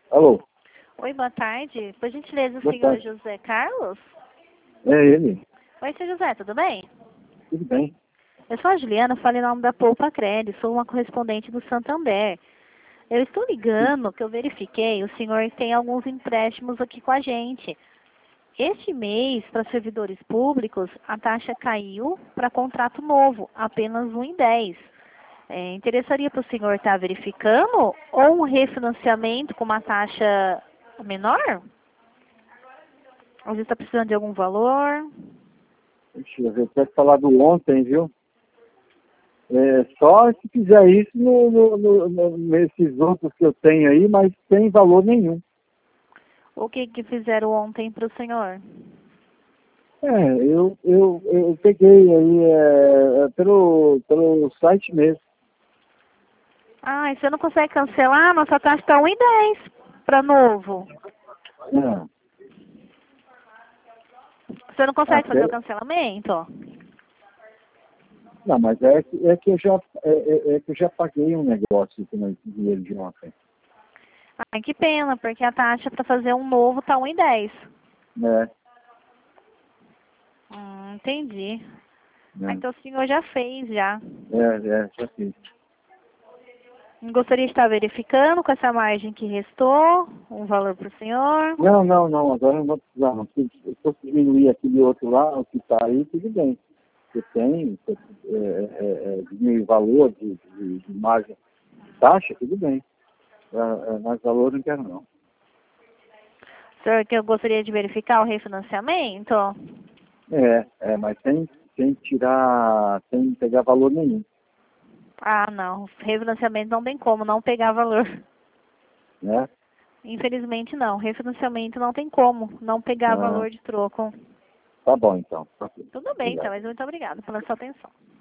Alô? Oi, boa tarde. Por gentileza, o Boa senhor tarde. José Carlos? É ele. Oi, senhor José, tudo bem? Tudo bem? Eu sou a Juliana, falo em nome da Poupa Crédito, sou uma correspondente do Santander. Eu estou ligando, que eu verifiquei, o senhor tem alguns empréstimos aqui com a gente. Este mês, para servidores públicos, a taxa caiu para contrato novo, apenas 1,10. Interessaria para o senhor estar verificando ou um refinanciamento com uma taxa menor? Ou você está precisando de algum valor? Deixa eu ver, até falado ontem, viu? Só se fizer isso nesses outros que eu tenho aí, mas sem valor nenhum. O que fizeram ontem para o senhor? Eu peguei aí pelo site mesmo. Ah, e você não consegue cancelar? Nossa taxa está 1,10 para novo. É. Você não consegue fazer o Até, cancelamento? não, mas que eu já paguei um negócio com esse dinheiro de ontem. Ai, que pena, porque a taxa para fazer um novo está 1,10. Né? Entendi. Ah, Né? então o senhor já fez, já. Já fiz. Gostaria de estar verificando com essa margem que restou, um valor para o senhor. Não, agora não vou precisar. Não. Se eu fosse diminuir aquele outro lá, o que está aí, tudo bem. Você tem, diminuir o valor de margem de taxa, tudo bem. Mais valor não quero não. Senhor, que eu gostaria de verificar o refinanciamento? Mas sem tirar, sem pegar valor nenhum, Ah, não. Refinanciamento não tem como não pegar valor. né? Infelizmente não. Refinanciamento não tem como não pegar Ah, valor de troco. tá bom então. Ok. Tudo bem, então, Obrigado. mas muito obrigada pela sua atenção.